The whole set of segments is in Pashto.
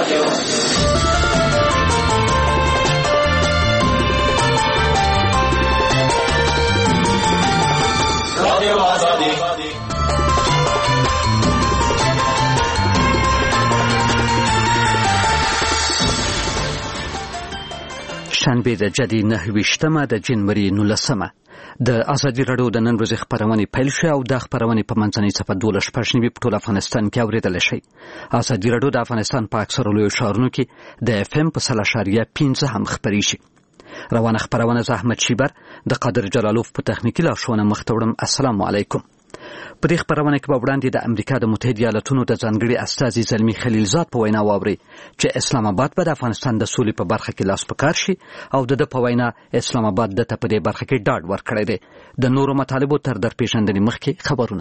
شنبه د جدي 29 د جنوري 19 د ازادي راډیو د نن ورځې خبرونه پیل شوه او د خبرونه په منځنۍ صفحه 12 په ټول افغانستان کې اوریدل شي. ازادي راډیو د افغانستان په اکثره لویو ښارونو کې د FM په 0.5 هم خبري شي. روانه خبرونه زحمت شیبر د قادر جلالوف په تخنیکی لارښوونه مختوړم. السلام علیکم. په دې خبرونه کې به وړاندې د امریکا د متحده ایالاتونو د ځانګړي استازي زلمی خلیلزاد په وینا واوري چې اسلام آباد به د افغانستان د سولې په برخه کې لاس پکار شي او د په وینا اسلام آباد د په دې برخه کې ډاډ ورکړی دی. د نورو مطالبو تر درپېژندنې مخکې خبرونه.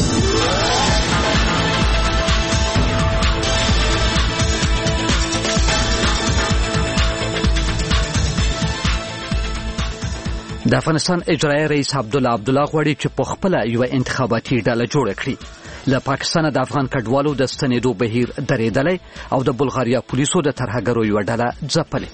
د افغانستان اجرایي رئیس عبدالله غواړي چې په خپل یو انتخاباتي ډله جوړه کړي. له پاکستان د افغان کډوالو د ستنېدو بهیر درېدلی او د بلغاریا پولیسو د ترهګرو یو ډله ځپلې.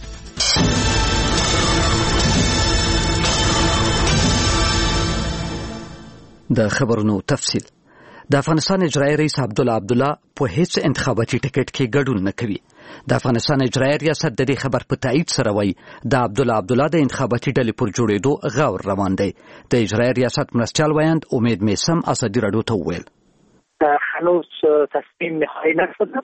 د خبرونو تفصیل. د افغانستان اجرایي رئیس عبدالله په هیڅ انتخاباتي ټکټ کې ګډون نه کوي. د افغانستان اجرایي ریاست د دې خبر په تایید سره وایي د عبدالله د انتخاباتي ډلې پر جوړېدو غور روان دی. د اجرایي ریاست مرستیال ویاند امید میسم ازادي راډیو ته وویل هنوز تصمیم نهایی نشده.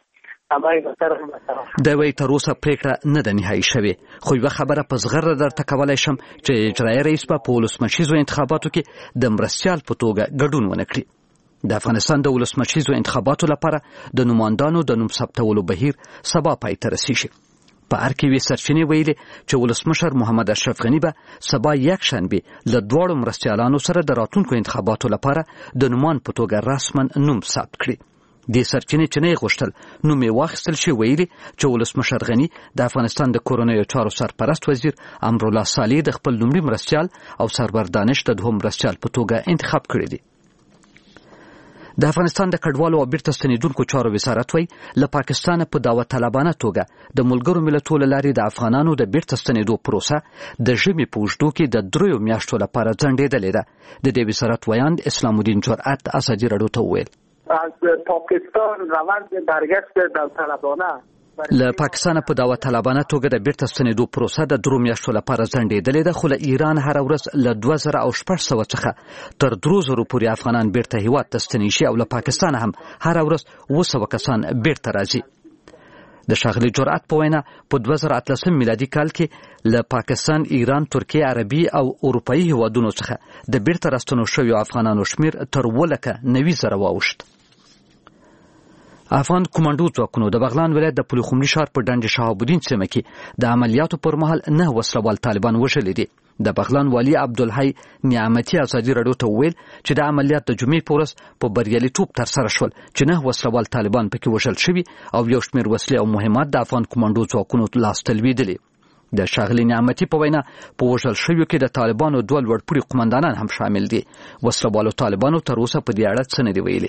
د وی تر اوسه پریکړه نه ده نهایی شوې، خو یوه خبره په زغره درته کولی شم چې اجرایي رئیس به په ولسمشریزو انتخاباتو کې د مرستیال په توګه ګډون ونه کړي. د افغانستان د ولسمشریزو انتخاباتو لپاره د نوماندانو د نوم ثبتولو بهیر سبا پای ته رسیږي. په هر کې سرچینې ویلي چې ولسمشر محمد اشرف غني به سبا یکشنبه له دواړو مرستیالانو سره د راتلونکو انتخاباتو لپاره د نومان په توګه رسما نوم ثبت کړي. د سرچینې چې نه غوښتل نوم یې واخیستل شي ویلي چې ولسمشر غني د افغانستان د کورنیو چارو سرپرست وزیر امرالله صالح د خپل لومړي مرستیال او سرور دانش د دوهم مرستیال په توګه انتخاب کړي دي. د افغانستان د کډوالو او بیرته ستنېدونکو چارو وزارت وایي له پاکستانه په دعوت طلبانه توګه د ملګرو ملتونو له لارې د افغانانو د بیرته ستنېدو پروسه د ژمي په اوږدو کې د 3 میاشتو لپاره ځنډېدلې ده. د دې وزارت ویاند اسلام الدین جرأت ازادي راډیو ته وویل از پاکستان روند برگشت داوطلبانه له پاکستان په دعوت طلبانه توګه د بیرته ستنېدو پروسه د 3 میاشتو لپاره ځنډېدلې ده، خو له ایران هر ورځ له 2600 څخه تر 3000 پورې افغانان بیرته هیواد ته ستنې شي او له پاکستان هم هر ورځ 200 کسان بیرته راځي. د ښاغلي جرأت په وینا په 2018 میلادي کال کې له پاکستان، ایران، ترکیه، عربي او اروپایي هیوادونو څخه د بیرته راستنو شویو افغانانو شمیر تر 90,000 واوښت. افغان کمانډو ځواکونو د بغلان ولایت د پلخمري ښار په ډنډ شهاب الدین سیمه کې د عملیاتو پر مهال 9 وسلوال طالبان وژلي دي. د بغلان والي عبدالحی نعمتي ازادي راډیو ته وویل چې د عملیات د جمعې په ورځ په بریالیتوب ترسره شول چې 9 وسلوال طالبان پکې وژل شوي او یو شمېر وسلې او مهمات د افغان کمانډو ځواکونو لاسته لوېدلي. د ښاغلي نعمتي په وینا په وژل شویو کې د طالبانو 2 لوړپوړي قومندانان هم شامل دي. وسلوالو طالبانو تر اوسه په دې اړه څه نه دي ویلي.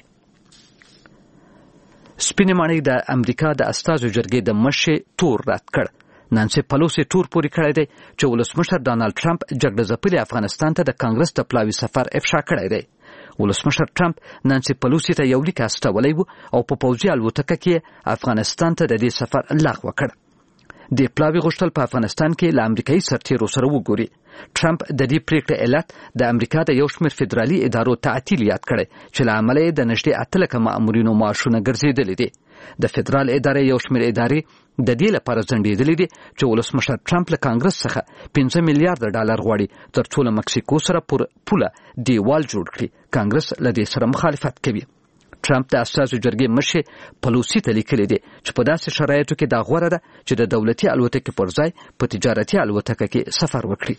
سپینې ماڼۍ د امریکا د استازو جرګې د مشر تور رد کړ. نانسي پلوسی تور پورې کړی دی چې ولسمشر ډانلډ ټرمپ جګړه ځپلي افغانستان ته د کانګرس د پلاوي سفر افشا کړی دی. ولسمشر ټرمپ نانسي پلوسی ته یو لیک استولی و او په پوځي الوتکه کې افغانستان ته د دې سفر لغوه کړ. د پلاوي غوښتل په افغانستان کې له امریکایي سرتیرو سره وګوري. ټرمپ د دې پریکړې علت د امریکا د یو شمېر فدرالي ادارو تعطیل یاد کړی چې له امله یې د نږدې 8 مامورینو معاشونه ګرځېدلي دي. د فدرال ادارې یو شمېر ادارې د دې لپاره ځنډېدلې دي چې ولسمشر ټرمپ له کانګرس څخه $5 میلیارډ غواړي تر څو له مکسیکو سره پر پوله دیوال جوړ کړي. کانګرس له دې سره مخالفت کوي. ټرمپ د استازو جرګې مشر پلوسی ته لیکلی دی چې په داسې شرایطو کې دا غوره ده چې د دولتي الوتکې پر ځای په تجارتي الوتکه کې سفر وکړي.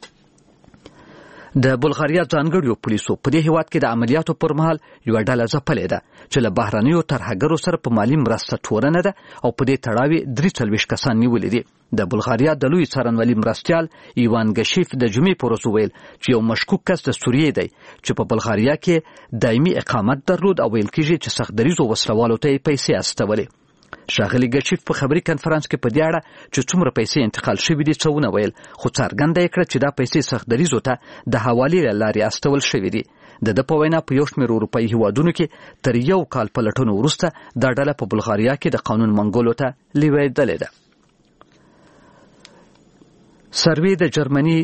د بلغاریا ځانګړیو پولیسو په دې هیواد کې د عملیاتو پر مهال یو ډله ځپلې ده چې له بهرنیو ترهګرو سره په مالی مرسته تورنه ده او په دې تړاو 43 کسان نیولي دي. د بلغاریا د لوی څارنوالي مرستیال ایوان ګشیف د جمعې په ورځ وویل چې یو مشکوک کس د سوریې دی چې په بلغاریا کې دایمي اقامت درلود او ویل کېږي چې سختدریزو وسلوالو ته یې پیسې استولې. ښاغلي ګچیف په خبري کنفرانس کې په دې اړه چې څومره پیسې انتقال شوې دي څه ونه ویل، خو څرګنده یې کړه چې دا پیسې سخت دریځو ته د حوالې له لارې استول شوې دي. د په وینا په یو شمېر اروپایي هیوادونو کې تر یو کال پلټنو وروسته دا ډله په بلغاریا کې د قانون منګولو ته لوېدلې ده. سروې د جرمني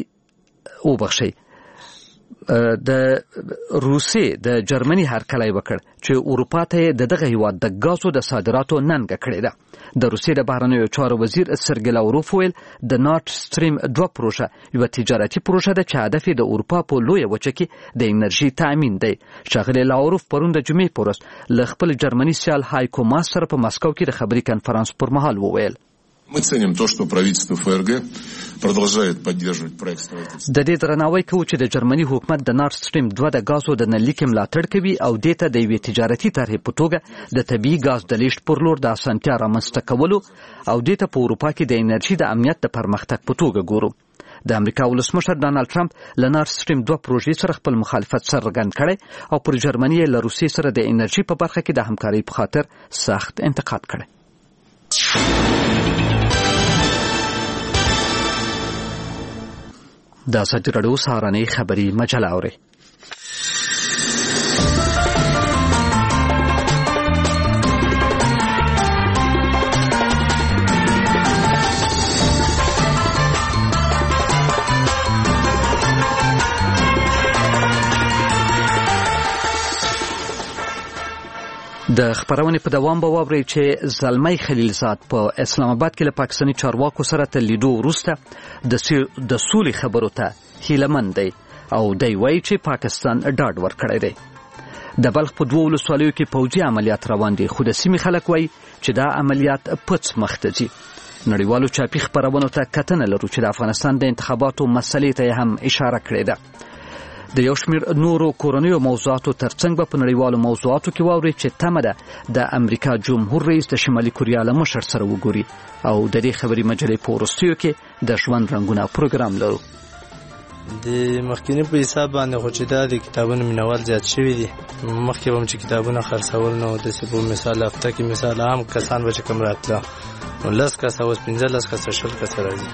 د روسیې د جرمني هرکلی وکړ چې اروپا ته دغه هیواد د غازو د صادراتو ننګه کړې ده. د روسیې د بهرنیو چارو وزیر سرګی لاوروف ویل د نورد سټریم 2 پروژه یو تجارتي پروژه ده چې هدف د اروپا په لویه وچه کې د انرژي تامین دی. ښاغلي لاوروف پرون د جمعې په ورځ له خپل جرمني سیال هایکو ماس سره په مسکو کې د خبري کنفرانس پر مهال وویل Мы ценим то, что правительство ФРГ продолжает поддерживать проект строительства. د دې درناوی کوو چې د جرمني حکومت د نورد سټریم 2 د غازو د نلیک ملاتړ کوي او دې ته د یوې تجارتي طرحې په توګه د طبیعي غاز د لیږد پر لور د اسانتیا رامنځته کولو او دې ته په اروپا کې د انرژي د امنیت د پرمختګ په توګه ګورو. د امریکا ولسمشر ډانلډ ټرمپ له نورد سټریم 2 پروژې سره خپل مخالفت څرګند کړی او پر جرمني له روسیې سره د انرژي په برخه کې د همکارۍ په خاطر سخت انتقاد کړی. د ازادي راډیو سهارنۍ خبري مجله اورئ. د خبرونې په دوام به واورئ چې زلمی خلیلزاد په اسلام آباد کې له پاکستاني چارواکو سره تر لیدو وروسته د سولې خبرو ته هیلهمند دی او دی وایي چې پاکستان ډاډ ورکړی دی. د بلخ په 2 ولسوالیو کې پوځي عملیات روان دي خو د سیمې خلک وایي چې دا عملیات پڅ مخته ځي. نړیوالو چاپي خبرونو ته کتنه لرو چې د افغانستان د انتخاباتو مسلې ته هم اشاره کړې ده. د یو شمېر نورو کورنیو موضوعاتو ترڅنګ به په نړیوالو موضوعاتو کې واورئ چې تمه ده د امریکا جمهور رئیس د شمالي کوریا له مشر سره وګوري او د دې خبري مجلې په وروستیو کې د ژوند رنګونه پروګرام لرو. د مخکینی په حساب باندې خو چې دا د کتابونو مینوال زیات شوي دي. مخکې به هم چې کتابونه خرڅول نو داسې په مثال هفته کې مثال عام کسان به چې کوم راتله نو 10 کسه اوس 15 کسه 20 کسه راځي.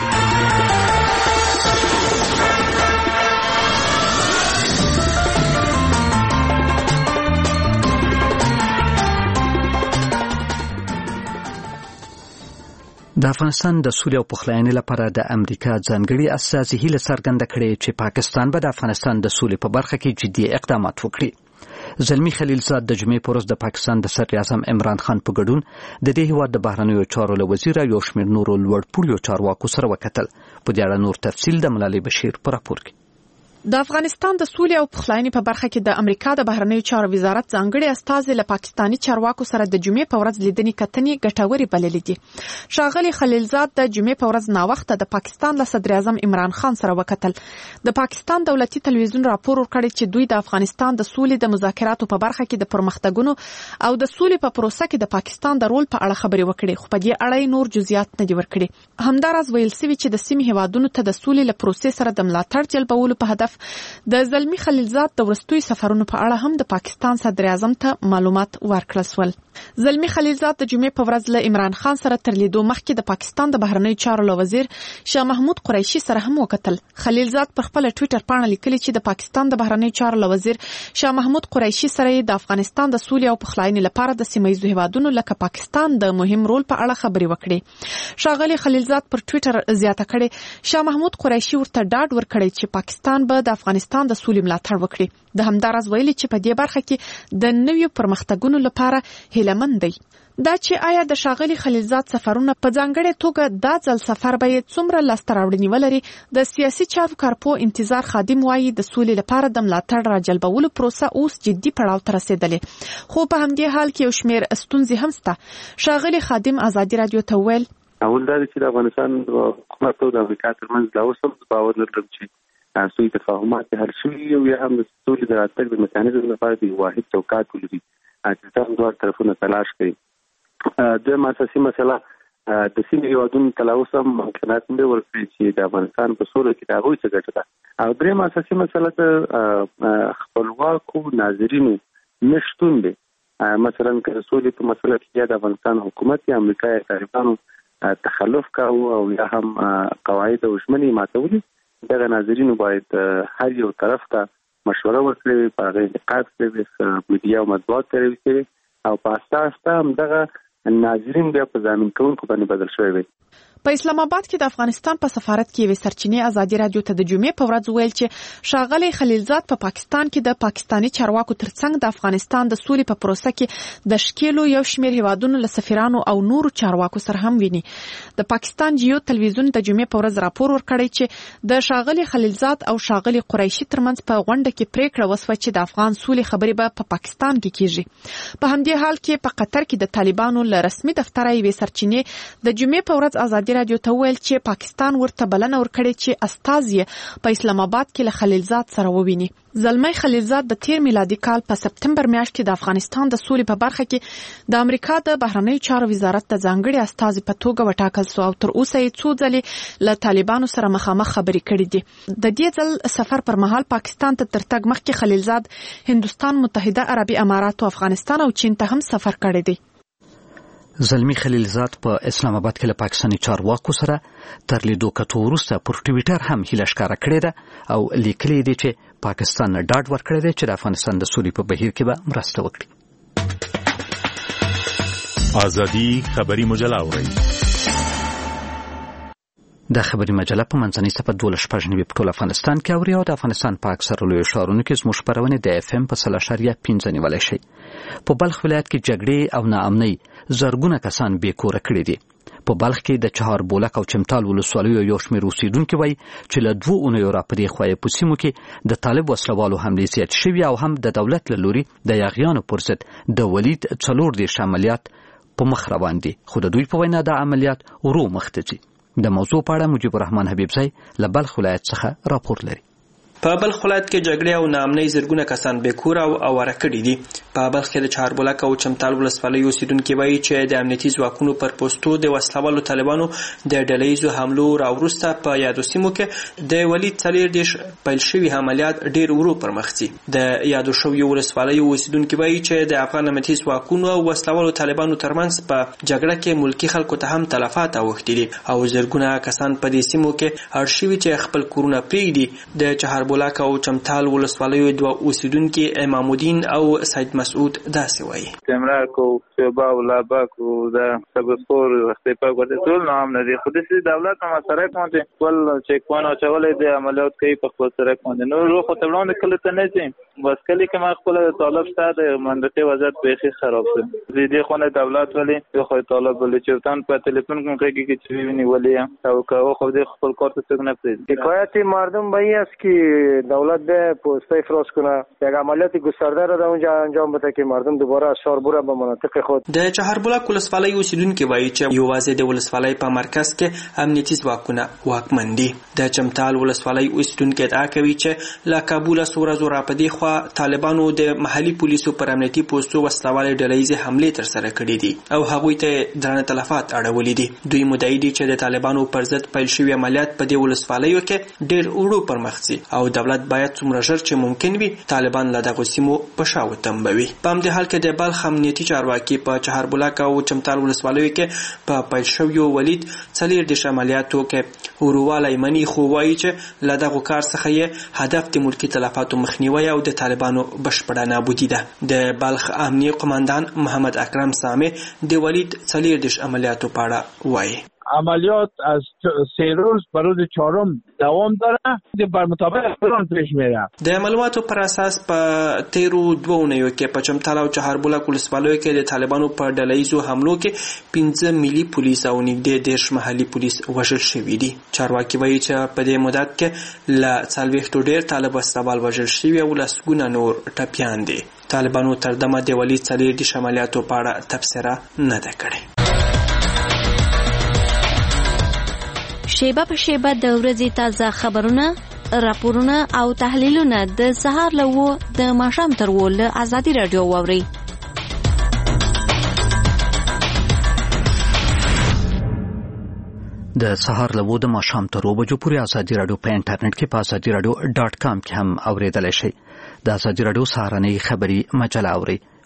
د افغانستان د سولې او پخلاینې لپاره د امریکا ځانګړي استازي هیله څرګنده کړې چې پاکستان به د افغانستان د سولې په برخه کې جدي اقدامات وکړي. زلمی خلیلزاد د جمعې په ورځ د پاکستان د صدر اعظم عمران خان په ګډون د دې هیواد د بهرنیو چارو له وزیر او یو شمېر نورو لوړپوړو چارواکو سره وکتل. په دې اړه نور تفصیل د ملالۍ بشیر په راپور کې. د افغانستان د سولې او پخلاینې په برخه کې د امریکا د بهرنیو چارو وزارت ځانګړي استازي له پاکستاني چارواکو سره د جمعې په ورځ لیدنې کتنې ګټورې بللې دي. ښاغلي خلیلزاد د جمعې په ورځ ناوخته د پاکستان له صدر اعظم عمران خان سره وکتل. د پاکستان دولتي تلویزیون راپور ورکړی چې دوی د افغانستان د سولې د مذاکراتو په برخه کې د پرمختګونو او د سولې په پروسه کې د پاکستان د رول په اړه خبرې وکړي خو په دې اړه نور جزئیات نه دي ورکړي. همداراز ویل شوی چې د سیمې هیوادونو ته د سولې له پروسې سره د ملاتړ جلبولو په هدف د زلمی خلیلزاد د وروستیو سفرونو په اړه هم د پاکستان صدر اعظم ته معلومات ورکړل شول. زلمی خلیلزاد د جمعې په ورځ له عمران خان سره تر لیدو مخکې د پاکستان د بهرنیو چارو له وزیر شاه محمود قریشي سره هم وکتل. خلیلزاد پر خپل ټوئیټر باندې لیکلي چې د پاکستان د بهرنیو چارو له وزیر شاه محمود قریشي سره د افغانستان د سولې او پخلاینې لپاره د سیمه‌ییزو هیوادونو لکه پاکستان د مهم رول په اړه خبرې وکړې. ښاغلي خلیلزاد پر ټوئیټر زیاته کړې شاه محمود قریشي ورته ډاډ ورکړی چې پاکستان به د افغانستان د سولې ملاتړ وکړي. د همداراز ویلي چې په دې برخه کې د نویو پرمختګونو لپاره هیلهمند دی. دا چې آیا د ښاغلي خلیلزاد سفرونه په ځانګړې توګه دا ځل سفر به یې څومره لاسته راوړنې ولري د سیاسي چارو کارپو انتظار خادم وایي د سولې لپاره د ملاتړ راجلبولو پروسه اوس جدي پړاو ته رسېدلې خو په همدې حال کې یو شمېر ستونزې هم شته. ښاغلي خادم ازادي راډیو ته وویل اول دا چې د افغانستان حکومت او د امریکا ترمنځ دا اوس هم باور لرم چې سوی تفاهمات حل شوي او یا هم د سولې د راتګ د میکانیزم لپاره د واحد چوکاټ ولري چې دوه طرفونه تلاش کوي. دویمه اساسي مسله د سیمې هیوادونو ته لا اوس هم ممکنات نه ورکړي چې د افغانستان په سوله کې د هغوی څه ګټه ده. او درېیمه اساسي مسله د خپلواکو ناظرینو نشتون دی مثلا که رسولي په مسله کې د افغانستان حکومت یا امریکا یا طالبانو تخلف کاوه او یا هم قواعد او ژمنې ماتولي، دغه ناظرینو باید هر یو طرف ته مشوره ورکړي، په هغه انتقاد کړي، میډیا او مطبوعات ته ورسوي او په اساس ته همدغه ناظرین بیا په ضامن کوونکو باندې بدل شوی وي. په اسلام آباد کې د افغانستان په سفارت کې یوې سرچینې ازادي رادیو ته د جمعې په ورځ ویل چې ښاغلی خلیلزاد په پاکستان کې د پاکستاني چارواکو ترڅنګ د افغانستان د سولې په پروسه کې د شکیلو یو شمېر هیوادونو له سفیرانو او نورو چارواکو سره هم ویني. د پاکستان جیو تلویزیون د جمعې په ورځ راپور ورکړی چې د ښاغلی خلیلزاد او ښاغلی قریشي ترمنځ په غونډه کې پریکړه وسوه چې د افغان سولې خبرې به په پاکستان کې کیږي. په همدې حال کې په قطر کې د طالبانو له رسمي دفتر یوې سرچینې د جمعې په ورځ ازادي رادیو ته ویل چې پاکستان ورته بلنه ورکړې چې استازي په اسلام آباد کې له خلیلزاد سره وویني. زلمی خلیلزاد د تیر میلادي کال په سپتمبر میاشت کې د افغانستان د سولې په برخه کې د امریکا د بهرنیو چارو وزارت د ځانګړي استازي په توګه وټاکل شو او تر اوسه یې څو ځلې له طالبانو سره مخامخ خبرې کړې دي. د دې ځل سفر پر مهال پاکستان ته تر تګ مخکې خلیلزاد هندوستان، متحده عربي امارات او افغانستان او چین ته هم سفر کړی دی. زلمی خلیلزاد په اسلام آباد کې له پاکستاني چارواکو سره تر لیدو کتو وروسته پر ټویټر هم هیله ښکاره کړې ده او لیکلي دي چې پاکستان ډاډ ورکړی دی چې د افغانستان د سولې په بهیر کې به مرسته وکړي. ازادي خبري مجله اورئ. د خبري مجله په منځنۍ صفحه 12 په ټول افغانستان کې اوري او د افغانستان په اکثره لویو ښارونو کې زموږ خبرونه د FM په 3.5 نیولای شي. په بلخ ولایت کې جګړې او ناامنۍ زرګونه کسان بې کوره کړي دي. په بلخ کې د چهار بولک او چمتال ولسوالیو یو شمېر اوسیدونکي وایي چې له 2 اونیو راپدې خوا په سیمو کې د طالب وسلوالو حملې زیات شوي او هم د دولت له لوري د یاغیانو پر ضد د ولید 40 عملیات په مخ روان دي، خو د دوی په وینا د عملیات ورو مخ ته ځي. د موضوع په اړه مجيب الرحمن حبیبزی له بلخ ولایت څخه راپور لري. په بلخ ولایت کې جګړې او ناامنۍ زرګونه کسان بې کوره او اواره کړي دي. په بلخ کې د چهاربولک او چمتال ولسوالۍ اوسیدونکي وایي چې د امنیتي ځواکونو پر پوستو د وسلوالو طالبانو د ډلهییزو حملو راوروسته په یادو سیمو کې د ولید 40 پیل شوي عملیات ډېر ورو پرمخ ځي. د یادو شویو ولسوالیو اوسیدونکي وایي چې د افغان امنیتي ځواکونو او وسلوالو طالبانو ترمنځ په جګړه کې ملکي خلکو ته هم تلفات اوښتي دي او زرګونه کسان په دې سیمو کې اړ شوي چې خپل کورونه پرېږدي. د چهاربولک او چمتال ولسوالیو دوه اوسیدونکي امام الدین او سید مسعود داسې وایي. تمرار کو شوبا ولا کو دا سبسپور وختي په ورته ټول نام نه دي خو د دولت ما سره کوم ټول چیک پوینټ او چولې د عملیات کوي په خپل سره کوم نو روح ته وړاندې کله ته نه ځي بس کله کې ما خپل طالب ستاسو منډه وضعیت به خراب شي دې خو نه دولت ولې خو طالب ولې چرتان په ټلیفون کوم کوي چې ویني ولې او خو دې خپل کار ته څنګه نه پریږدي. حکایت مردم به این است که دولت به پوسته افراز کنه یک عملیات گسترده را در اونجا انجام بده که مردم دوباره از شاربوره به مناطق خود. د چهاربولک ولسوالۍ اوسیدونکي وایي چې یوازې د ولسوالۍ په مرکز کې امنیتي ځواکونه واکمن دي. د چمتال ولسوالۍ اوسیدونکي ادعا کوي چې له کابل څو راپدې خوا طالبانو د محلي پولیسو پر امنیتي پوسټو وسلوالې ډلهییزې حملې ترسره کړې دي او هغوی ته درانه تلفات اړولي دي. دوی مدعي دي چې د طالبانو پر ضد پیل شوي عملیات په دې ولسوالیو کې ډېر ورو پرمخ ځي او دولت باید څومره ژر چې ممکن وي طالبان له دغو سیمو په شا وتمبوي. په همدې حال کې د بلخ امنیتي چارواکي په چهاربولک او چمتال ولسوالیو کې په پیل شویو ولید 40 عملیاتو کې وروالی مني خو وایي چې له دغو کار څخه یې هدف د ملکي تلفاتو مخنیوی او د طالبانو بشپړه نابودي ده. د بلخ امنیه قماندان محمد اکرم سامي د ولید 40 عملیاتو په اړه وایي. عملیات از 3 روز به روز 4 دوام داره بر مطابق پلان پیش میره. د معلوماتو پر اساس په 13 اونیو کې په چمتال او چهاربولک ولسوالیو کې د طالبانو په ډلهییزو حملو کې 15 ملي پولیس او نږدې 10 محلي پولیس وژل شوي دي. چارواکي وایي چې په دې مدت کې له 40 ډېر طالب وسلوال وژل شوي او لسګونه نور ټپیان دي. طالبانو تر دمه د ولید 40 عملیاتو په اړه تبصره نه ده کړې. شیبه په شیبه د ورځې تازه خبرونه، راپورونه او تحلیلونه د سهار له 9 د ماښام تر 10 له ازادي رادیو واورئ. د سهار له 9 د ماښام تر 10 بجو پورې ازادي رادیو په انټرنیټ کې په azadiradio.com کې هم اوریدلای شئ. د ازادي رادیو سهارنۍ خبري مجله اورئ.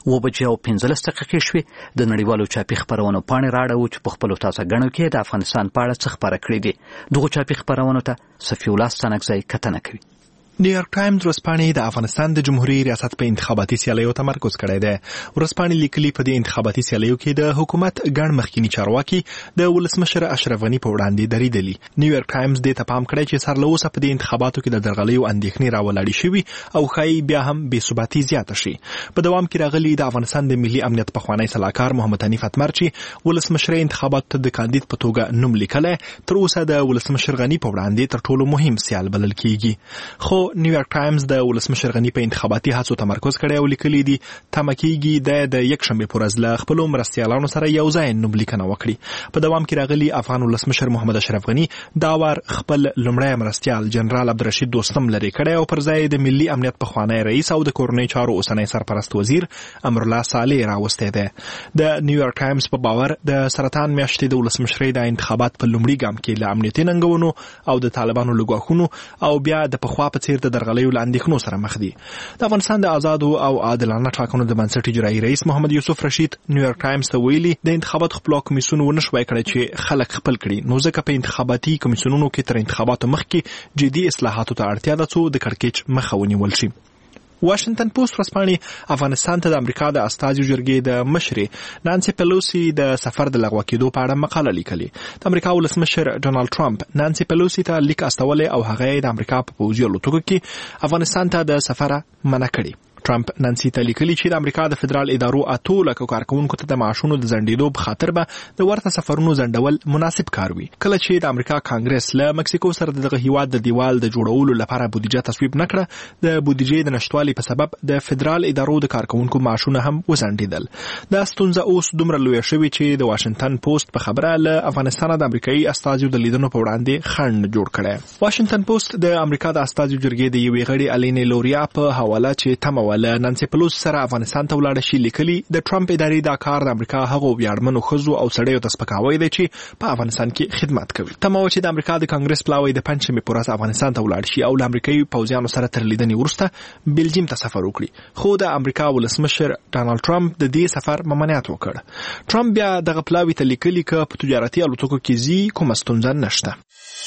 7:15 دقیقې شوې. د نړیوالو چاپي خبرونو پاڼې راړو چې په خپل تازه غنو کې د افغانستان په اړه څه خبره کړې دي. دغه چاپي خبرونو ته صفي الله ستانکزی کتنه کوي. نیویارک ټایمز ورځپاڼې د افغانستان د جمهوریت ریاست په انتخاباتي سیالیو تمرکز کړی دی. ورځپاڼې لیکلي په دې انتخاباتي سیالیو کې د حکومت ګڼ مخکینی چارواکي د ولسمشر اشرف غني په وړاندې دریدلي. نیویارک ټایمز دې ته پام کړی چې سر له اوسه په دې انتخاباتو کې د درغلیو اندېښنې راولاړې شوي او ښایي بیا هم بې ثباتي زیاته شي. په دوام کې راغلي د افغانستان د ملي امنیت پخوانی سلاکار محمد حنیف اتمر چې ولسمشر انتخاباتو ته د کاندید په توګه نوم لیکلی، تر اوسه د ولسمشر غني په وړاندې تر ټولو مهم سیال بلل کیږي. خو نیویارک ټایمز د ولسمشر غني په انتخاباتي هڅو تمرکز کړی او لیکلي دي تمه کیږي د یکشنبې په ورځ له خپلو مرستیالانو سره یو ځای نوم لیکنه وکړي. په دوام کې راغلي افغان ولسمشر محمد اشرف غني دا وار خپل لومړی مرستیال جنرال عبدالرشید دوستم لري کړی او پر ځای د ملي امنیت پخوانی رئیس او د کورنۍ چارو اوسنی سرپرست وزیر امرالله صالح راوستی دی. د نیویارک ټایمز په باور د سرطان میاشتې د ولسمشرۍ د انتخابات په لومړي ګام کې له امنیتي ننګونو او د طالبانو له ګواښونو او بیا د پخوا په څیر د درغلیو اندېښنو سره مخ دي. د افغانستان د آزادو او عادلانه ټاکنو د بنسټ اجرایي رئیس محمد یوسف رشید نیویارک ټایمز ته ویلي د انتخاباتو خپلواک کمیسیون ونشوای کړی چې خلک خپل کړي، نو ځکه په انتخاباتي کمیسیونونو کې تر انتخاباتو مخکې جدي اصلاحاتو ته اړتیا ده څو د کړکېچ مخه ونیول شي. واشنگټن پوسټ ورځپاڼې افغانستان ته د امریکا د استازو جرګې د مشرې نانسي پیلوسی د سفر د لغوه کېدو په اړه مقاله لیکلې. د امریکا ولسمشر ډونالد ټرمپ نانسي پیلوسی ته لیک استولی او هغه د امریکا په پوځي الوتکو کې افغانستان ته د سفر منع کړي. ټرمپ نانسي ته لیکلي چې د امریکا د فدرال ادارو 8 لکه کارکونکو ته د معاشونو د ځنډېدو په خاطر به د ورته سفرونو ځنډول مناسب کار وي. کله چې د امریکا کانګرس له مکسیکو سره دغه هیواد د دیوال د جوړولو لپاره بودیجه تصویب نکړه، د بودیجې د نشټوالي په سبب د فدرال ادارو د کارکونکو معاشونه هم وځنډېدل. دا ستونزه اوس دومره لویه شوې چې د واشنگټن پوسټ په خبره له افغانستان د امریکایي استازو د لیدنو په وړاندې خنډ جوړ کړی. واشنگټن پوسټ د امریکا د استازو جرګې د یوې غړي الینې لوریا په حواله چې تمه وله نانسي پیلوسی سره افغانستان ته ولاړ شي لیکلي د ټرمپ ادارې دا کار د امریکا هغو ویاړمنو ښځو او سړیو ته سپکاوی دی چې په افغانستان کې خدمت کوي. تمه وه چې د امریکا د کانګرس پلاوی د پنجشنبې په ورځ افغانستان ته ولاړ شي او له امریکایي پوځیانو سره تر لیدنې وروسته بلجیم ته سفر وکړي، خو د امریکا ولسمشر ډانلډ ټرمپ د دې سفر ممانعت وکړ. ټرمپ بیا دغه پلاوی ته لیکلي که په تجارتي الوتکو کې ځي کومه ستونزه نشته.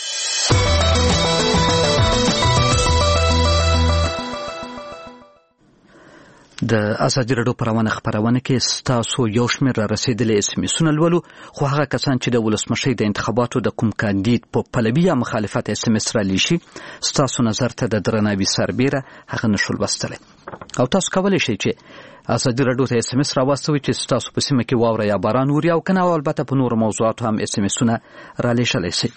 د ازادي راډیو پروانه خبرونه کې ستاسو یو شمېر را رسیدلې SMS-ونه لولو، خو هغه کسان چې د ولسمشۍ د انتخاباتو د کوم کاندید په پلوي یا مخالفت SMS را لیشي ستاسو نظر ته د درناوي سربیره هغه نشو لوستلی او تاسو کولی شئ چې ازادي راډیو ته SMS راواستوئ چې ستاسو په سیمه کې واوره یا باران ووري او کنه البته په نورو موضوعاتو هم SMS-ونه را لیږلی شئ.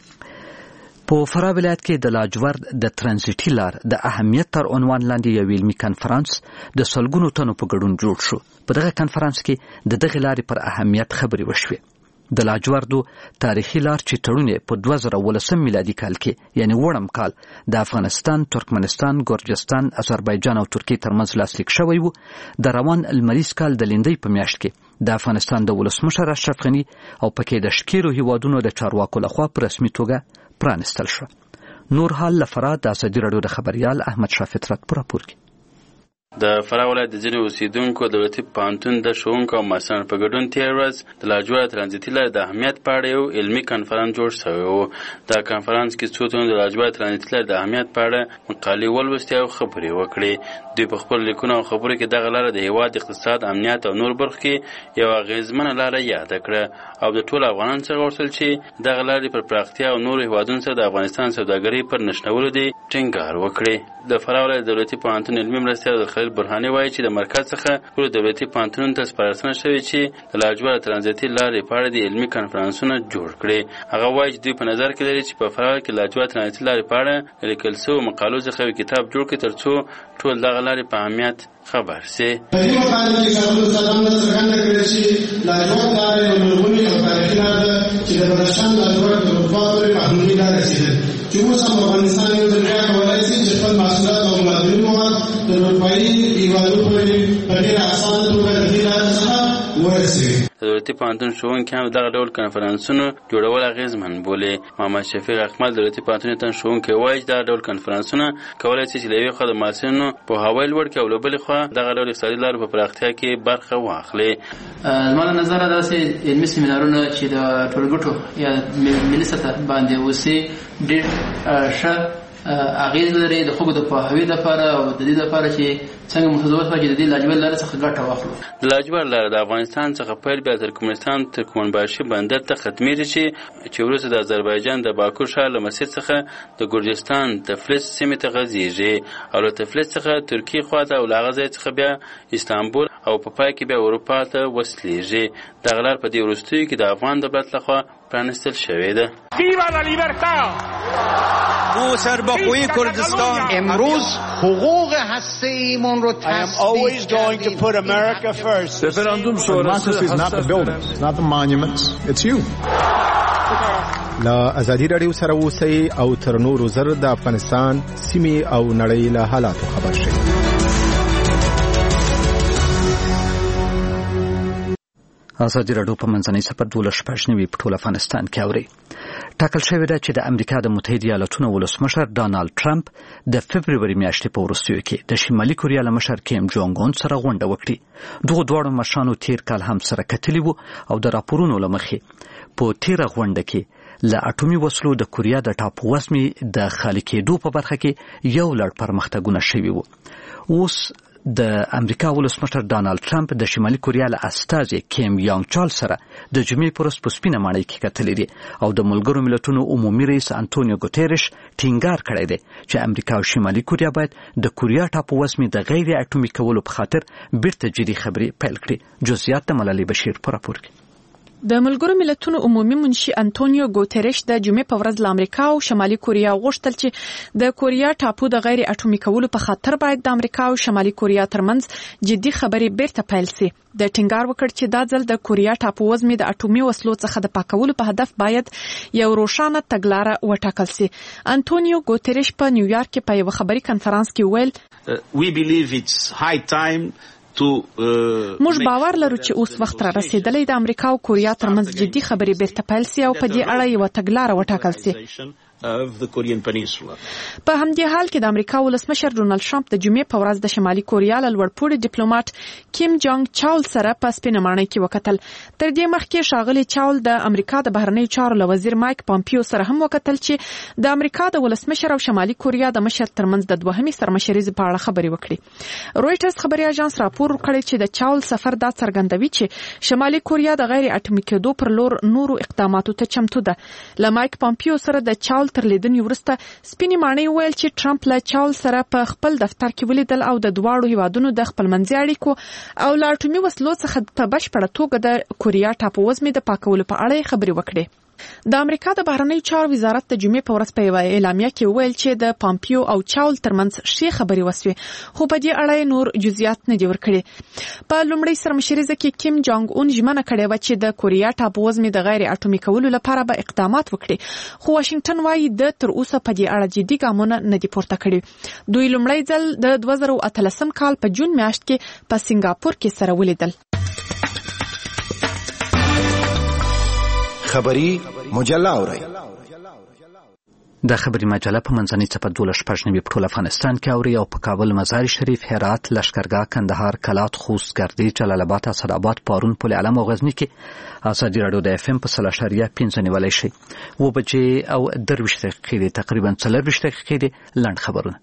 په فراه ولایت کې د لاجورد د ترانزیټي لار د اهمیت تر عنوان لاندې یو علمي کنفرانس د سلګونو تنو په ګډون جوړ شو. په دغه کنفرانس کې د دغه لارې پر اهمیت خبرې وشوې. د لاجوردو تاریخي لار چې تړون په 2019 میلادي کال کې یعنی وړم کال د افغانستان، ترکمنستان، ګورجستان، آذربایجان او ترکیې ترمنځ لاسلیک شوی و. د روان المریز کال د لیندۍ په میاشت کې د افغانستان د ولسمشر اشرف غني او پکې د شکیرو هیوادونو د چارواکو لخوا په رسمي توګه پرانستل شو. نور حال لفراد د ازادي راډیو د خبريال احمد شاه فطرت پر راپور کې. د فراه ولایت د ځینو اوسیدونکو دولتي پوهنتون د ښوونکو او محصلانو په ګډون تېره ورځ د لاجورد ترانزیټي لارې د اهمیت په اړه یو علمي کنفرانس جوړ شوی و. دا کنفرانس کې څو تنو د لاجورد ترانزیټي لارې د اهمیت په اړه مقالې ولوستې او خبرې وکړې. دوی په خپلو لیکونو او خبرو کې دغه لاره د هېواد اقتصاد، امنیت او نور برخو کې یوه اغېزمنه لاره یاده کړه او د ټولو افغانانو څخه غوښتل چې دغه لارې پر پراختیا او نورو هېوادونو سره د افغانستان سوداګرۍ پر نښلولو دې ټینګار وکړي. د فراه ولایت دولتي پوهنتون علمي مرستیال خلیل برهاني وایي چې د مرکز څخه ټولو دولتي پوهنتونونو ته سپارښتنه شوې چې د لاجورد ترانزیټي لارې په اړه د علمي کنفرانسونه جوړ کړي. هغه وایي چې دوی په نظر کې لري چې په فراه کې لاجورد ترانزیټي لارې په اړه لیکل شویو مقالو څخه یو کتاب جوړ کړي تر څو ټول دغه لارې په اهمیت خبر سي. په دې مقاله کې شامل سلام څرګنده کړی چې لاجورد لارې یو لرغونې او تاریخي لاره ده چې د بدخشان لاجورد د اروپا پورې محدودې لارې رسېدل چې اوس هم افغانستان یو ځل بیا کولی شي چې خپل محصولات او معدني مواد د اروپایي هېوادونو پورې په ډېره اسانه توګه د دې لارې څخه ورسوي. د دولتي پوهنتون ښوونکي هم دغه ډول کنفرانسونو جوړول اغېزمن بولي. محمد شفیق اکمل دولتي پوهنتون ښوونکی وایي چې دغه ډول کنفرانسونه کولی شي چې له یوې خوا د محصلینو پوهاوی لوړ کړي او له بلې خوا دغه ډول اقتصادي لارو په پراختیا کې برخه واخلي. زما له نظره داسې علمي سیمینارونه چې د ټولګټو یا ملي سطح باندې اوسي ډېر ښه اغېز لري د خلکو د پوهاوي لپاره او د دې لپاره چې څنګه متزوج شي د دې لاجورد لارې څخه ګټه واخلو. د لاجورد لاره د افغانستان څخه پیل بیا تر کومستان ترکمنباشي بندر ته ختمېږي چې وروسته د آذربایجان د باکو ښار له مسجد څخه د ګرجستان تفلیس سیمې ته غځېږي او له تفلیس څخه ترکیې خواته او له هغه ځای څخه بیا استانبول او په پای کې بیا اروپا ته وصلېږي. دغه لار په دې وروستیو کې د افغان دولت لخوا پرانستل شوې ده. سرباخوی کردستان امروز حقوق هسته ایمان رو تصدیق کردیم. Referendum is not the buildings, not the monuments, it's you. لا ازادي رادیو سره اوسئ او تر نورو زر د افغانستان سیمې او نړۍ له حالاتو خبر شئ. ازادي راډیو په منځنۍ سفر 12 په ټول افغانستان کې اوري. ټاکل شوې ده چې د امریکا د متحده ایالاتونو ولسمشر ډانالډ ټرمپ د فبروري میاشتې په وروستیو کې د شمالي کوریا له مشر کیم جونګ اون سره غونډه وکړي. دغه دواړو مشرانو تیر کال هم سره کتلي وو او د راپورونو له مخې په تیره غونډه کې له اټومي وسلو د کوریا د ټاپووزمې د خالي کېدو په برخه کې یو لړ پرمختګونه شوي وو. اوس د امریکا ولسمشر ډانالډ ټرمپ د شمالي کوریا له استازي کیم یانګ چال سره د جمعې پر ورځ په سپینه ماڼۍ کې کتلي دي او د ملګرو ملتونو عمومي رئیس انټونیو ګوتيرش ټینګار کړی دی چې امریکا او شمالي کوریا باید د کوریا ټاپووزمې د غیر اټومي کولو په خاطر بیرته جدي خبرې پیل کړي. جزئیات د ملالۍ بشیر په راپور کې. د ملګرو ملتونو عمومي منشي انټونیو ګوتيرش د جمعې په ورځ له امریکا او شمالي کوریا غوښتل چې د کوریا ټاپو د غیر اټومي کولو په خاطر باید د امریکا او شمالي کوریا ترمنځ جدي خبرې بیرته پیل شي. د ټینګار وکړ چې دا ځل د کوریا ټاپووزمې د اټومي وسلو څخه د پاکولو په هدف باید یو روښانه تګلاره وټاکل شي. انټونیو ګوتيرش په نیویارک کې په یو خبري کنفرانس کې ویل موږ باور لرو چې اوس وخت را رسیدلی د امریکا او کوریا ترمنځ جدي خبرې بیرته پیل شي او په دې اړه یو تګلاره وټاکل شي. په همدې حال کې د امریکا ولسمشر ډونالډ ټرمپ د جمعې په ورځ د شمالي کوریا له لوړپوړي ډیپلوماټ کیم جونګ چال سره په سپینه ماڼۍ کې وکتل. تر دې مخکې ښاغلي چال د امریکا د بهرنیو چارو له وزیر مایک پامپیو سره هم وکتل چې د امریکا د ولسمشر او شمالي کوریا د مشر ترمنځ د دوهمې سرمشریزې په اړه خبرې وکړي. رويټرز خبري اژانس راپور ورکړی چې د چال سفر دا څرګندوي چې شمالي کوریا د غیر اټومي کېدو پر لور نورو اقداماتو ته چمتو ده. له مایک پامپیو سره د چال تر لیدنې وروسته سپینې ماڼۍ ویل چې ټرمپ له چال سره په خپل دفتر کې ولیدل او د دواړو هیوادونو د خپلمنځي اړیکو او له اټومي وسلو څخه په بشپړه توګه د کوریا ټاپووزمې د پاکولو په اړه خبرې وکړي. د امریکا د بهرنیو چارو وزارت د جمعې په ورځ په یوه اعلامیه کې ویل چې د پامپیو او چاول ترمنځ ښې خبرې وسوې خو په دې اړه نور جزئیات نه دي ورکړي. په لومړۍ سرمشریزه کې کیم جونګ اون ژمنه کړې وه چې د کوریا ټاپووزمې د غیر اټومي کولو لپاره به اقدامات وکړي خو واشنگټن وايي د تر اوسه په دې اړه جدي ګامونه نه دي پورته کړي. دوی لومړی ځل د 2013 کال په جون میاشت کې په سنگاپور کې سره ولیدل. خبری مجله اورئ. د خبري مجله په منځنۍ څپه 12 په ټول افغانستان کې اوري او په کابل، مزار شریف، هرات، لشکرګاه، کندهار، کلات، خوست، ګردې، جلال آباد، اسداباد، پارون، پل علم او غزنی کې ازادي رادیو د FM په 3.5 نیولای شي. و بجې او 23 دقیقې تقریبا 40 دقیقې لنډ خبرونه.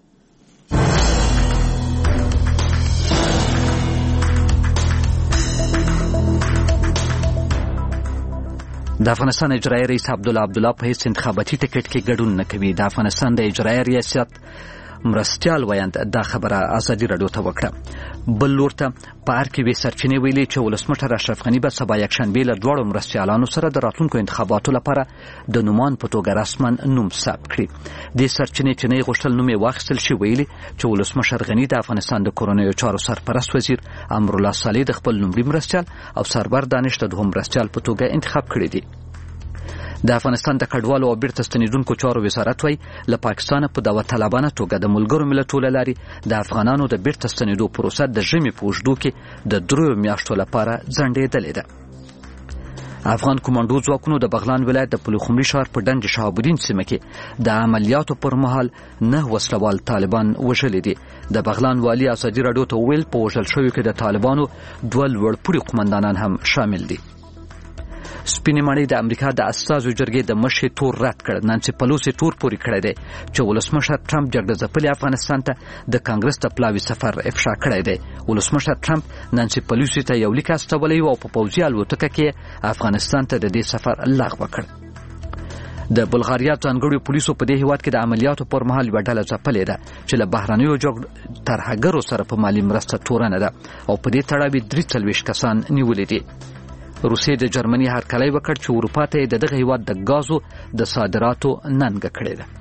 د افغانستان اجرایي رئیس عبدالله په هیڅ انتخاباتي ټکټ کې ګډون نه کوي. د افغانستان د اجرایي ریاست مرستیال ویاند دا خبره ازادي رادیو ته وکړه. بل لور ته په هر کې وی سرچینې ویلي چې ولسمشر اشرف غني به سبا یکشنبه له دواړو مرستیالانو سره د راتلونکو انتخاباتو لپاره د نومان په توګه رسما نوم ثبت کړي. د سرچینې چې نه غوښتل نوم یې واخیستل شي ویلي چې ولسمشر غني د افغانستان د کورنیو چارو سرپرست وزیر امرالله صالح د خپل لومړي مرستیال او سربر دانش د دوهم مرستیال په توګه انتخاب کړي دي. د افغانستان د کډوالو او بیرته ستنیدونکو چارو وزارت وايي له پاکستان په داوطلبانه توګه د ملګرو ملتونو لاري د افغانانو د بیرته ستنیدو پروسه د ژمي په اوږدو کې د 3 میاشتو لپاره ځنډېدلې ده. افغان کمانډو ځواکونو د بغلان ولایت د پلخمري ښار په ډنډ شهاب الدین سیمه کې د عملیاتو پر مهال 9 وسلوال طالبان وژلي دي. د بغلان والي ازادي راډیو ته ویل په وژل شویو کې د طالبانو 2 لوړپوړي قومندانان هم شامل دي. سپینې ماڼۍ د امریکا د استازو جرګې د مشر تور رد کړ. نانسي پلوسی تور پوري کړی دی چې ولسمشر ټرمپ جګړه ځپلي افغانستان ته د کانګرس د پلاوي سفر افشا کړی دی. ولسمشر ټرمپ نانسي پلوسی ته یو لیک استولی او په پوځي الوتکه کې افغانستان ته د دې سفر لغوه کړ. د بلغاریا ځانګړو پولیسو په دې هیواد کې د عملیاتو پر مهال یوه ډله ځپلې ده چې له بهرنیو ترهګرو سره په مالي مرسته تورنه ده او په دې تړاو 43 کسان نیولي دي. روسیې د جرمني هرکلی وکړ چې اروپا ته د دغه هیواد د غازو د صادراتو ننګه کړې ده.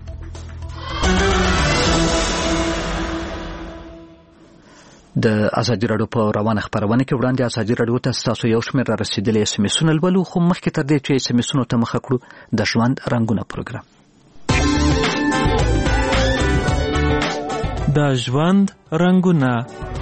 د ازادي راډیو په روانه خبرونه کې وړاندې ازادي راډیو ته تاسو یو شمېر را رسیدلې اس ام اسونه ولولو، خو مخکې تر دې چې اس ام اسونو ته مخه کړو د ژوند رنگونه پروګرام. د ژوند رنگونه.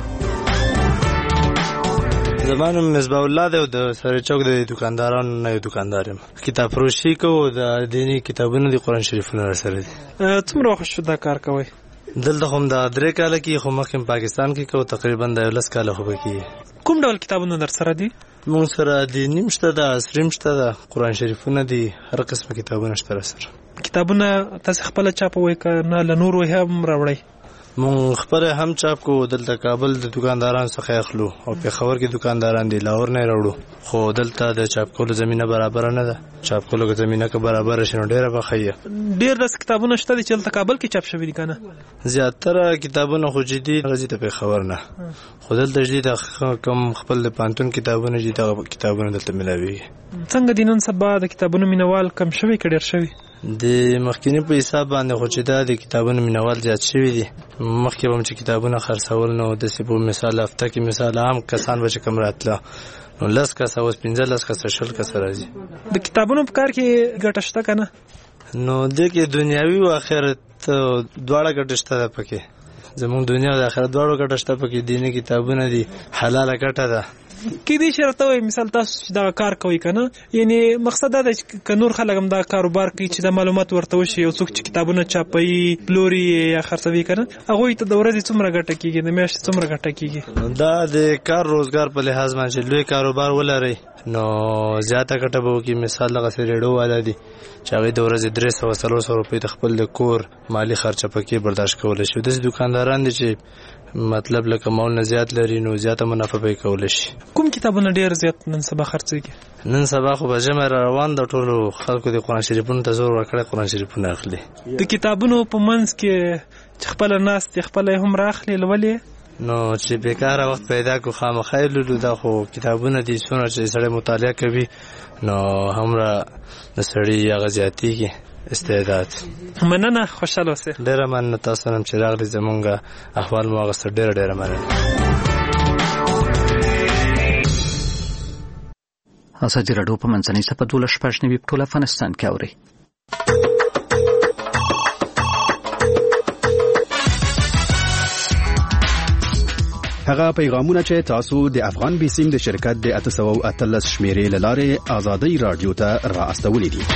زمانو مصباح الله دی او د سره چوک د دکاندارانو نه یو دکاندار یم. کتاب فروشي کوو، د دینی کتابونو د قرآن شریفونو سره دي. څومره وخت شو دا کار کوئ؟ دلته هم د 3 کاله کې، خو مخکې پاکستان کې کوو تقریبا د 11 کاله خو کې. کوم ډول کتابونه در سره دي؟ مونږ سره دینی مشته ده، عصري مشته ده، قرآن شریفونه دي، هر قسم کتابونه شته سره. کتابونه تاسو خپل چاپوي کنه له نورو هم راوړئ؟ مونږ خپل هم چاپ کو، دلته کابل د دکاندارانو څخه اخلو او پېښور کې دکانداران دي، لاهور نه راوړو. خو دلته د چاپ کولو زمينه برابر نه ده. چاپ کولو زمينه که برابر شنو ډیره بخیه. ډیر د کتابونو شته چې دلته کابل کې چاپ شوي دي کنه؟ زیاتره کتابونه خو جدي راځي ته پېښور نه. خو دلته جدي د کم خپل د پانتون کتابونه دي، د کتابونه دلته ملاوي. څنګه د نن سبا د کتابونو مینوال کم شوي که ډیر شوي؟ د مخکینی په حساب باندې خو چې دا د کتابونو مینوال زیات شوي دي. مخکې به چې کتابونه خرڅول نو د سبو مثال هفته کې مثال عام کسان به چې کم راتله نو 10 کسه اوس 15 کسه 20 کسه راځي. د کتابونو په کار کې ګټه شته کنه؟ نو د کې دنیاوي او آخرت دواړه ګټه شته پکې. زموږ دنیا او آخرت دواړه ګټه شته پکې. دیني کتابونه دي، حلاله ګټه ده. کې دې شرط وي مثال تاسو دا کار کوي کنه، یعنی مقصد دا چې ک نور خلک هم دا کاروبار کوي چې د معلومات ورته وشي او څوک چې کتابونه چاپي پلوري یا خرڅوي کنه، هغه ته د ورځې څومره ګټه کیږي، د میاشتې څومره ګټه کیږي؟ دا د کار روزګار په لحاظ باندې لوی کاروبار ولري نو زیاته ګټه به وکړي. مثال لغه سریډو والا دي چې هغه د ورځې 300 روپۍ د خپل د کور مالی خرچه پکې برداشت کول شي. د دکانداران دي چې مطلب لکه مول نه زیات لري نو زیاته منافع به کول شي. کوم کتابونه ډیر زیات نن سبا خرڅيږي؟ نن سبا خو به جمع روان د ټولو خلکو د قرآن شریفونو ته زور ورکړي، قرآن شریفونه اخلي. د کتابونو په منځ کې چې خپل ناس ته خپل هم راخلي لولي نو چې بیکاره وخت پیدا کو خامخای لولو. دا خو کتابونه دي څونه چې سړی مطالعه کوي نو همرا د سړی هغه زیاتیږي استعداد. مننه، خوشاله اوسئ. ډیره مننه تاسو نن چې راغلي زمونږه احوال مو واغسته. ډیره مننه. ازادي راډیو په منځنۍ صفحه 12 په ټول افغانستان کې اوري. هغه پیغامونه چې تاسو د افغان بیسیم د شرکت د 813 شمیرې لاره ازادي رادیو ته را استولې دي.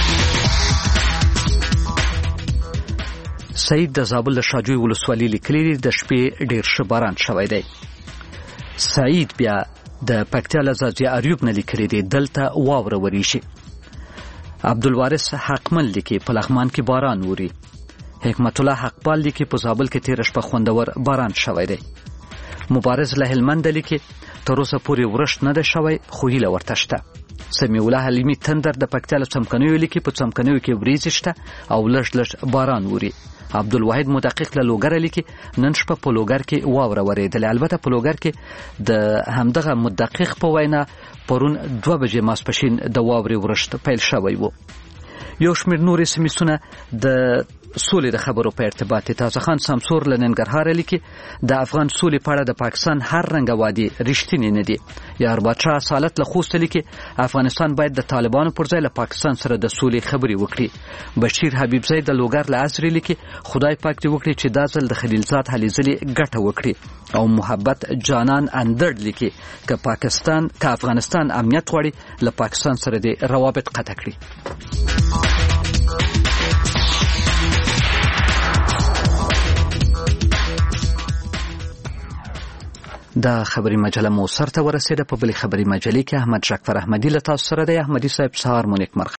سعید د زابل شاجوی ولسوالۍ لیکلي د شپې ډیر ښه باران شوی دی. سعید بیا د پکتیا لزازي اریوب نه لیکلي دی دلته واوره وریشي. عبدالوارث حقمل لیکي په لغمان کې باران ووري. حکمت الله حقپال لیکي په زابل کې تیر شپه خوندور باران شوی دی. مبارز له هلمند لیکي تر اوسه پورې ورښت نه ده شوی خو هیله ورته شته. سمیع الله حلیمي تندر د پکتیا له څمکنیو لیکي په څمکنیو کې وریځې شته او لږ باران ووري. عبدالواحد مدقق له لوګر لیکي نن شپه په لوګر کې واوره ورېدله. البته په لوګر کې د همدغه مدقق په وینا پرون 2 بجې ماسپښین د واورې ورښت پیل شوی و. یو شمېر نورې سمیسونه د سولې د خبرو په ارتباط تازه خان سمسور له ننګرهار لیکي د افغان سولې په اړه د پاکستان هر رنګه وعدې رښتینې نه دي. یار باچا سالت له خوست لیکي افغانستان باید د طالبانو پر ځای له پاکستان سره د سولې خبرې وکړي. بشیر حبیبزی د لوګر له ازرې لیکي خدای پاک دې وکړي چې دا ځل د خلیلزاد هلیزلې ګټه وکړي. او محبت جانان اندړ لیکي که افغانستان امنیت غواړي له پاکستان سره د روابط قطع کړي. دا خبري مجله مو سرته ورسېده. په بلې خبري مجلې کې احمد شکفر احمدي له تاسو سره دی. احمدي صاحب سهار مو نیکمرغه.